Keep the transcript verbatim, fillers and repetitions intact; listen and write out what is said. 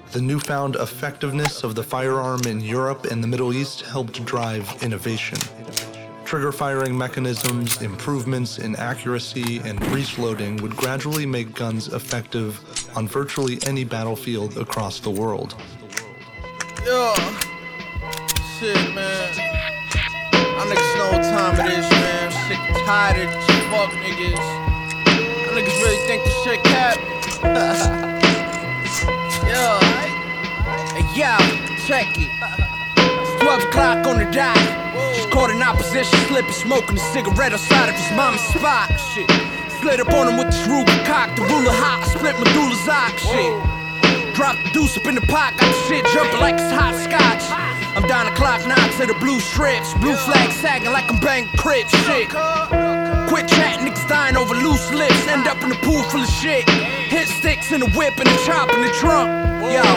The newfound effectiveness of the firearm in Europe and the Middle East helped drive innovation. Trigger firing mechanisms, improvements in accuracy, and breech loading would gradually make guns effective on virtually any battlefield across the world. Yo, shit, man. Y'all niggas know what time it is, man. I'm sick and tired of these fuck niggas. Y'all niggas really think this shit cap? Yo, hey, yo, check it. It's twelve o'clock on the dot. Just caught in opposition, slipping, smoking a cigarette outside of his mama's spot. Shit, slid up on him with this Ruger cock, the ruler hot, split medulla's eye. Shit, drop the deuce up in the pot, got the shit jumping like it's hot scotch. I'm down the clock now to the blue strips, blue flag sagging like I'm banging crips. Shit, quit chatting, niggas dying over loose lips, end up in a pool full of shit. Hit sticks in the whip and a chop in the trunk. Yo.